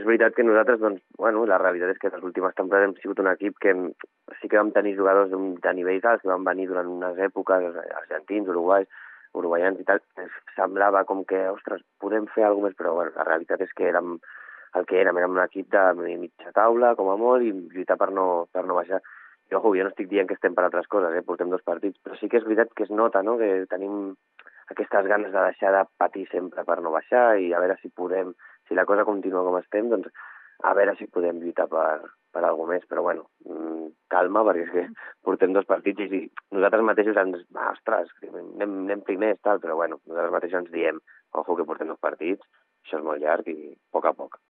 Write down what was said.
veritat que nosaltres, doncs, bueno, la realitat és que les últimes temporades hem sigut un equip que sí que vam tenir jugadors de nivell alt, que van venir durant unes èpoques, argentins, uruguaians i tal, semblava com que, ostres, podem fer alguna més, però bueno, la realitat és que érem el que érem un equip de mitja taula, com a molt, i lluitar per no baixar. I, ojo, jo no estic dient que estem per altres coses, portem 2 partits, però sí que és veritat que es nota, no?, que tenim aquestes ganes de deixar de patir sempre per no baixar i a veure si podem, si la cosa continua com estem, doncs a veure si podem lluitar per alguna més, però bueno, calma, perquè és que portem 2 partits i nosaltres mateixos ostres, anem primers, tal, però bueno, nosaltres mateixos ens diem, ojo, que portem 2 partits, això és molt llarg i a poc.